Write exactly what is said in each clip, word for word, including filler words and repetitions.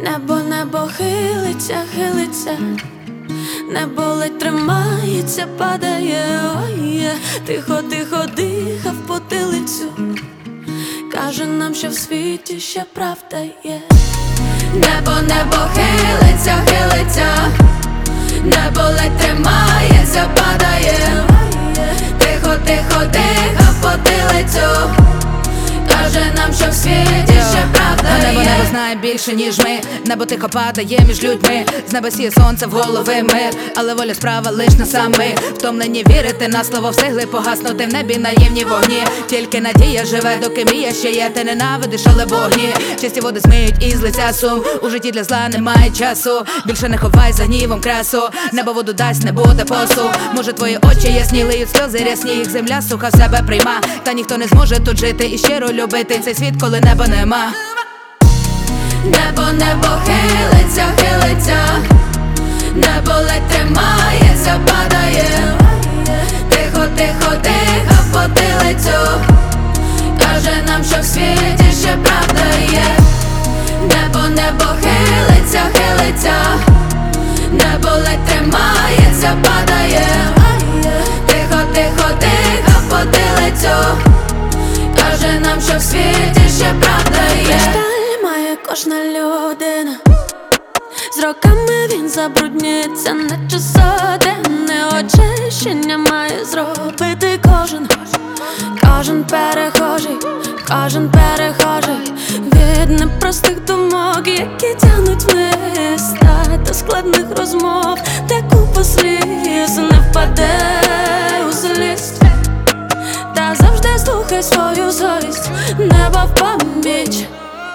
Небо, небо хилиться, хилиться, небо ледь тримається, падає, ой, тихо, тихо дихав потилицю, каже нам, що в світі ще правда є. Небо, небо хилиться, хилиться, небо ледь тримається, падає, тихо, тихо дихав потилицю, каже нам, що в світі ще правда є. Небо, небо знає більше, ніж ми. Небо тихо падає між людьми. З неба сіє сонце в голови мир, але воля справа лиш на сам ми. Втомлені вірити на слово, встигли погаснути в небі наївні вогні. Тільки надія живе, доки мрія ще є. Ти ненавидиш, але вогні. Чисті води змиють із лиця сум. У житті для зла немає часу. Більше не ховай за гнівом красу. Небо воду дасть, не буде посу. Може твої очі ясні, лиють сльози рясні. Їх земля суха в себе прийма. Та ніхто не зможе тут жити і щиро любити цей світ, коли неба нема. Небо, небо хилиться, хилиться, небо ледь тримається, падає, тихо, тихо дихав потилицю, каже нам, що в світі ще правда є. Небо, небо хилиться, хилиться, небо ледь тримається, падає, тихо, тихо дихав потилицю, каже нам, що в світі ще правда є. Кожна людина, з роками він забруднюється, наче сотенне очищення має зробити кожен, кожен перехожий, кожен перехожий від непростих думок, які тягнуть вниз, та складних розмов, де купа сліз не впаде у злість, та завжди слухай свою совість, неба в пам'ять.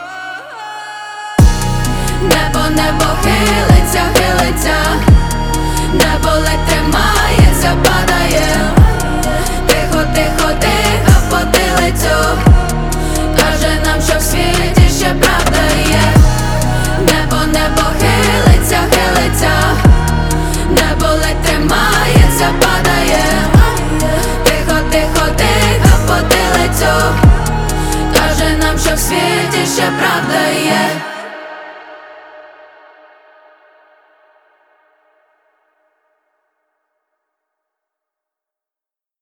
Небо, небо хилиться, хилиться, небо ледь тримається, падає, тихо, тихо дихав потилицю, каже нам, що в світі ще правда є. Небо, небо хилиться, хилиться, небо ледь тримається, падає, тихо, тихо дихав потилицю, каже нам, що в світі ще правда є.